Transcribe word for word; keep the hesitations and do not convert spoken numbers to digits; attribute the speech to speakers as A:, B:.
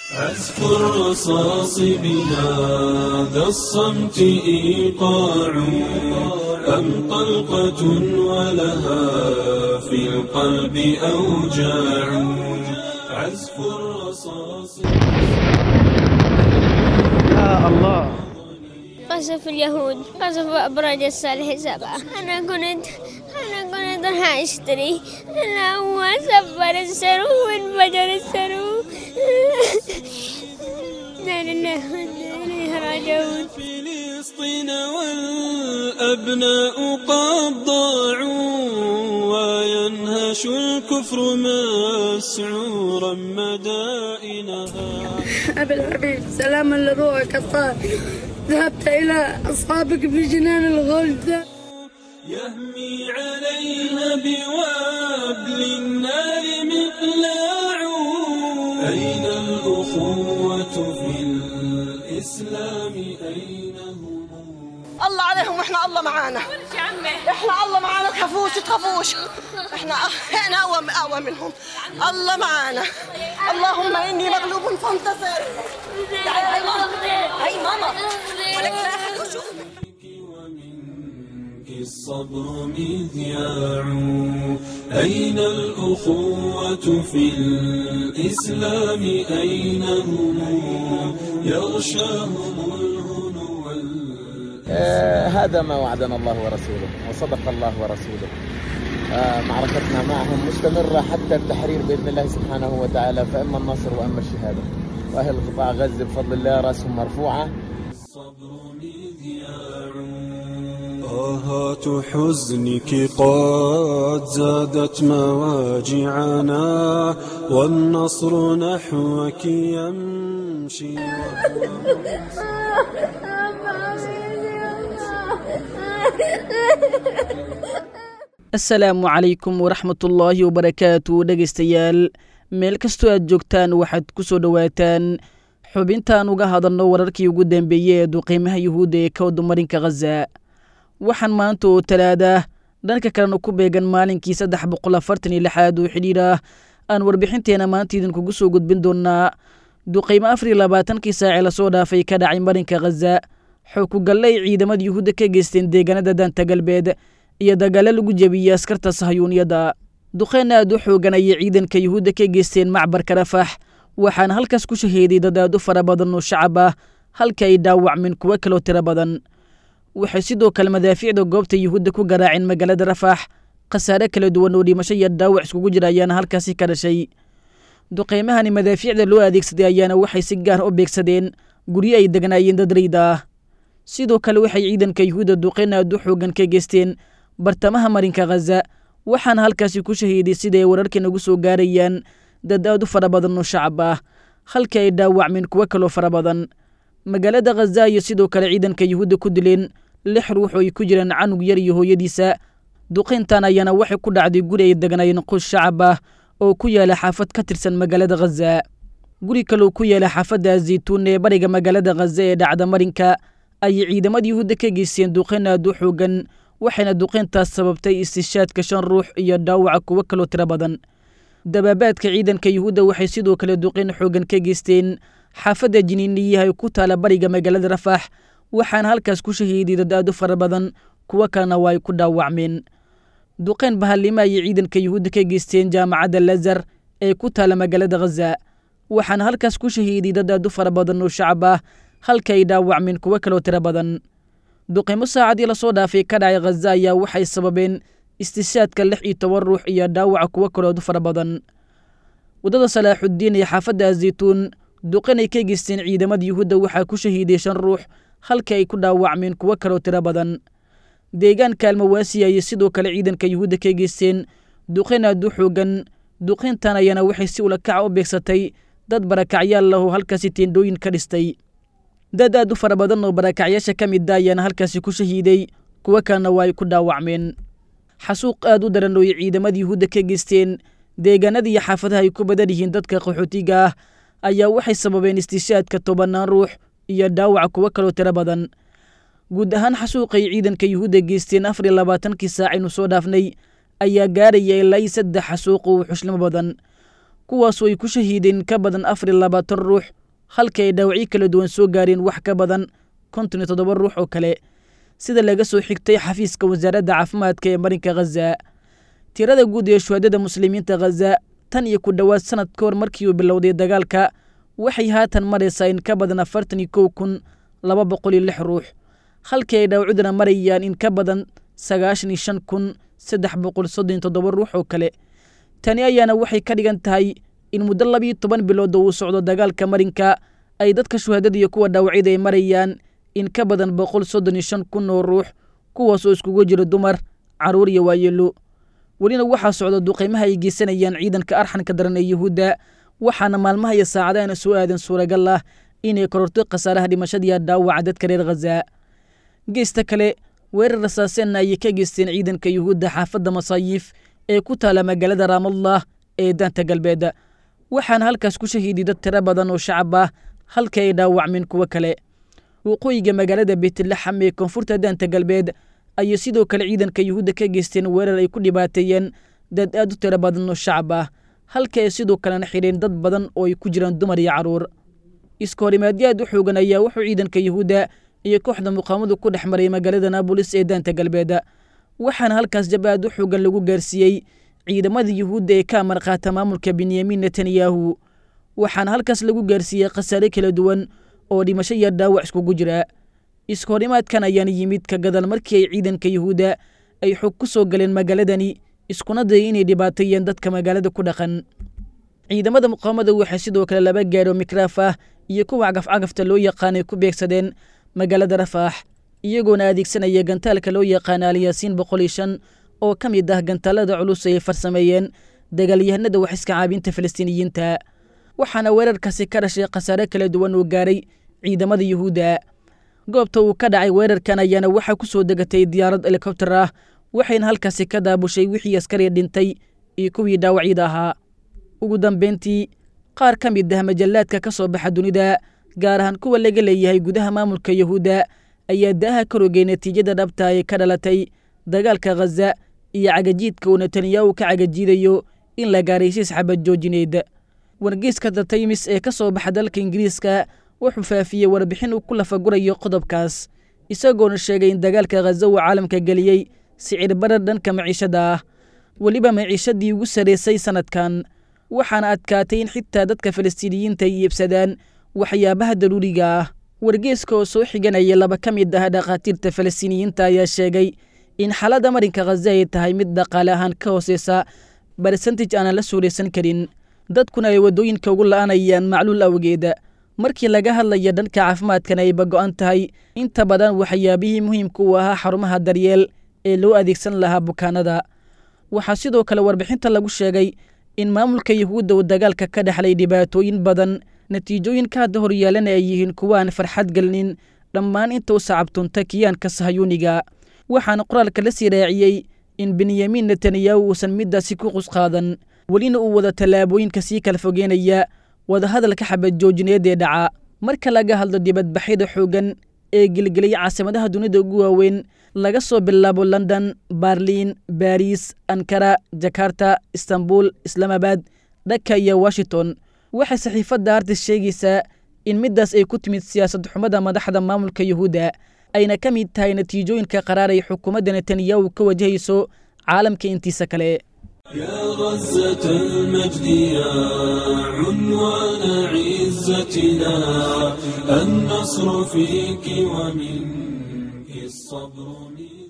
A: عزف الرصاص بهذا الصمت إيقاع أم طلقة ولها في القلب أوجاع عزف الرصاص.
B: يا الله.
C: قصف اليهود قصف أبراج الصالح سبعة. أنا كنت أنا كنت راح أشتري، أنا هو سفر السرو وانفجر السرو. لا لله وإنا إليه راجعون.
A: فلسطين والأبناء قد ضاعوا وينهش الكفر مسعورا مدائنها.
D: أبي الحبيب سلاما لروحك الطاهر، ذهبت إلى أصحابك في جنان الغلد.
A: يهمي عليها بوابل النار مقلاع. أين الأخوة في الإسلام أين هم؟
E: الله عليهم وإحنا الله معانا. إحنا الله معانا، تخافوش تخافوش. إحنا إحنا أقوى أقوى منهم. الله معانا. اللهم إني مغلوب فانتصر. هاي ماما هاي ماما ولك لا أحد يشوفك.
A: الصبر مذياع. أين الأخوة في الإسلام أين هم؟ يغشاهم الهنو وال...
B: آه هذا ما وعدنا الله ورسوله وصدق الله ورسوله. آه معركتنا معهم مستمرة حتى التحرير بإذن الله سبحانه وتعالى، فإما النصر وإما الشهادة. وأهل قطاع غزة بفضل الله رأسهم مرفوعة.
A: الصبر مذياع. آهات حزنك قد زادت مواجعنا والنصر نحوك يمشي.
F: asalaamu calaykum waraxmatullaahi wabarakaatu. dhegaystayaal meel kastoo aad joogtaan waxaad ku soo dhowaataan xubintaan uga hadalno wararkii ugu dambeeyey ee duqeymaha yuhuudda ee ka wada marinka khaza. waxaan maanta oo talaada dhanka kalena ku beegan maalinkii saddex boqol afartan iyo lixaad oo xidhiir ah aan warbixinteena maanta idinkugu soo gudbin doonaa duqeymo afar iyo labaatankii saacee lasoo dhaafay ka dhacay marinka khaza, xog ku galle ay ciidamada yuhuudda ka geysteen deegaanada daanta galbeed iyo dagaalo lagu jebiyey askarta sahayuuniyadda. duqeyn aad u xoogan ayay ciidanka yuhuudda ka geysteen macbarka rafax, waxaana halkaas ku shaheeday dad aad u fara badan oo shacab ah halka ay dhaawacmeen kuwo kaloo tiro badan. waxay sidoo kale madaafiicda goobta yuhuudda ku garaaceen magaalada rafax, khasaare kala duwan oo dhimasho iyo dhaawac iskugu jira ayaana halkaasi ka dhashay. duqeymahani madaafiicda loo adeegsaday ayaana waxay si gaar u beegsadeen guryo ay degnaayeen dad rayda ah. sidoo kale waxay ciidanka yuhuudda duqeyn aad u xoogan ka geysteen bartamaha marinka khaza, waxaana halkaasi ku shahiiday sida ay wararkan ugu soo gaarayaan dad aad u fara badan oo shacab ah halka ay dhaawacmeen kuwo kaloo fara badan. magaalada khaza iyo sidoo kale ciidanka yuhuudda ku dileen lix ruux oo ay ku jiraan canug yar iyo hooyadiisa. duqeyntan ayaana waxay ku dhacday guri ay degnaayeen qoys shacab ah oo ku yaala xaafad ka tirsan magaalada khaza. guri kaloo ku yaala xaafadda zaytuun ee bariga magaalada khaza ee dhacda marinka ayay ciidamada yuhuudda ka geysteen duqeyn aad u xoogan, waxayna duqeyntaas sababtay istishaadka shan ruux iyo dhaawaca kuwo kaloo tiro badan. dabaabaadka ciidanka yuhuudda waxay sidoo kale duqeyn xoogan ka geysteen xaafadda jiniiniyaha ee ku taala bariga magaalada rafax, waxaana halkaas ku shahiiday dad aad u fara badan, kuwo kalena waa ay ku dhaawacmeen. duqeyn bahallimo ayay ciidanka yuhuudda ka geysteen jaamacadda lazar ee ku taala magaalada khaza, waxaana halkaas ku shahiiday dad aad u fara badan oo shacab ah halka ay dhaawacmeen kuwo kaloo tiro badan. duqeymo saacadii lasoo dhaafay ka dhacay khaza ayaa waxay sababeen istishaadka lix iyo toban ruux iyo dhaawaca kuwo kaloo aad u fara badan. waddada salaaxuddiin ee xaafadda zaytuun duqeyn ay ka geysteen ciidamada yuhuudda waxaa ku shahiiday shan ruux halka ay ku dhaawacmeen kuwo kaloo tiro badan. deegaanka almawaasiya ayay sidoo kale ciidanka yuhuudda ka geysteen duqeyn aad u xoogan. duqeyntan ayaana waxay si ula kaca u beegsatay dad barakacyaal lah oo halkaasi teendhooyin ka dhistay. dad aad u fara badan oo barakacyaasha ka mid a ayaana halkaasi ku shahiiday, kuwo kalena waa ay ku dhaawacmeen. xasuuq aad u daran oo ay ciidamada yuhuudda ka geysteen deegaanada iyo xaafadaha ay ku badan yihiin dadka qaxootiga ah ayaa waxay sababeen istishaadka tobannaan ruux iyo dhaawaca kuwo kaloo tiro badan. guud ahaan xasuuqay ciidanka yuhuudda geysteen afar iyo labaatankii saac aynu soo dhaafnay ayaa gaaraya ilaa saddex xasuuq oo xuslimo badan, kuwaasoo ay ku shahiideen ka badan afar iyo labaatan ruux halka ay dhaawacyo kala duwan soo gaareen wax ka badan konton iyo toddoba ruux oo kale sida laga soo xigtay xafiiska wasaaradda caafimaadka ee marinka khaza. tirada guud ee shuhadada muslimiinta khaza tan iyo ku dhowaad sanad ka hor markii uu bilowday dagaalka waxay haatan maraysaa in ka badan afartan iyo kow kun laba boqol iyo lix ruux halkii ay dhaawacyaduna marayaan in ka badan sagaashan iyo shan kun saddex boqol soddon iyo toddoba ruux oo kale. tani ayaana waxay ka dhigan tahay in muddo labiyo toban bilood uu socdo dagaalka marinka ay dadka shuhadada iyo kuwa dhaawacyada ay marayaan in ka badan boqol soddon iyo shan kun oo ruux kuwaas oo iskugu jira dumar carruur iyo waayeelo. welina waxaa socda duqaymaha ay geysanayaan ciidanka arxanka daran ee yuhuudda waxaana maalmaha iyo saacadaana soo aadan suuragal ah inay kororto khasaaraha dhimashadiiya dhaawaca dadka reer khaza. geesta kale weerar rasaaseenna ayay ka geysteen ciidanka yuhuudda xaafadda masaayiif ee ku taala magaalada raamallah ee daanta galbeed waxaana halkaas ku shahiiday dad tiro badan oo shacab ah halka ay dhaawacmeen kuwo kale. waqooyiga magaalada beytlaxam ee koonfurta daanta galbeed ayay sidoo kale ciidanka yuhuudda ka geysteen weerar ay ku dhibaateeyeen dad aad u tiro badan oo shacab ah halka ay sidoo kalena xidheen dad badan oo ay ku jiraan dumar iyo carruur. iska horimaadyo aad u xoogan ayaa wuxuu ciidanka yuhuudda iyo kooxda muqaamadu ku dhex maray magaalada naabolis ee daanta galbeed waxaana halkaas jab aad u xoogan lagu gaarsiiyey ciidamada yuhuudda ee ka amar qaata maamulka benyamin netanyahu waxaana halkaas lagu gaarsiiyey khasaare kala duwan oo dhimasho iyo dhaawac iskugu jira. iska horimaadkan ayaana yimid ka gadal markii ay ciidanka yuhuudda ay xog ku soo galeen magaaladani iskuna dayay inay dhibaateeyeen dadka magaalada ku dhaqan. ciidamada muqaamada waxay sidoo kale laba gaaro mikraaf ah iyo kuwa cagafcagafta loo yaqaanay ku beegsadeen magaalada rafaax iyagoona adeegsanaya gantaalka loo yaqaana alyaasiin boqol iyo shan oo ka mid ah gantaalada culus ay farsameeyeen dagaalyahanada wax iska caabinta falastiiniyiinta. waxaana weerarkaasi ka dhashay khasaare kala duwan oo gaaray ciidamada yuhuudda. goobta uu ka dhacay weerarkan ayaana waxaa ku soo degatay diyaarad helikobtar ah waxayna halkaasi ka daabushay wixii askari dhintay iyo kuwii dhaawacyada ahaa. ugu dambeyntii qaar ka mid ah majallaadka ka soo baxa dunida gaar ahaan kuwa laga leeyahay gudaha maamulka yuhuudda ayaa daaha ka rogay natiijada dhabta ee ka dhalatay dagaalka khaza iyo cagajiidka uu netanyahu ka cagajiidayo in la gaaray siis xabad joojineed. wargeyska The Times ee ka soo baxa dalka ingiriiska wuxuu faafiyey warbixin uu ku lafagurayo qodobkaas isagoona sheegay in dagaalka khaza uu caalamka geliyey sicir barar dhanka maciishada ah weliba maciishadii ugu sarraysay sanadkan waxaana adkaatay in xitaa dadka falastiiniyiinta ay iibsadaan waxyaabaha daruuriga ah. wargeyska oo soo xiganaya laba ka mid ah dhakhaatiirta falastiiniyiinta ayaa sheegay in xaaladda marinka khaza ay tahay mid dhaqaale ahaan ka hooseysa barsentage aanan la suuraysan karin dadkuna ay waddooyinka ugu la'anayaan macluul awgeeda. markii laga hadlaya dhanka caafimaadkana ayba go'an tahay inta badan waxyaabihii muhiimka u ahaa xarumaha daryeel ee loo adeegsan lahaa bukaanada. waxaa sidoo kale warbixinta lagu sheegay in maamulka yuhuudda uu dagaalka ka dhexlay dhibaatooyin badan natiijooyinka hadda horyaalana ay yihiin kuwa aan farxad gelinin dhammaan inta u sacabtunta kiyaanka sahayuuniga. waxaana qoraalka la sii raaciyey in benyamin netanyahu uusan middaasi ku qusqaadan welina uu wada tallaabooyinka sii kala fogeynaya wadahadalka xabad joojineed ee dhaca. marka laga hadlo dibadbaxyada xooggan ee gelgelaya caasimadaha dunida ugu waaweyn laga soo bilaabo london berliin baris ankara jakarta istanbul islaamabad dhaka iyo washington waxay saxiifadda artis sheegaysaa in middaas ay ku timid siyaasad xumada madaxda maamulka yuhuudda ayna ka mid tahay natiijooyinka qaraar ay xukuumadda netanyahu ka wajahayso caalamka intiisa kale.
A: يا غزة المجد يا عنوان عزتنا النصر فيك ومنك الصبر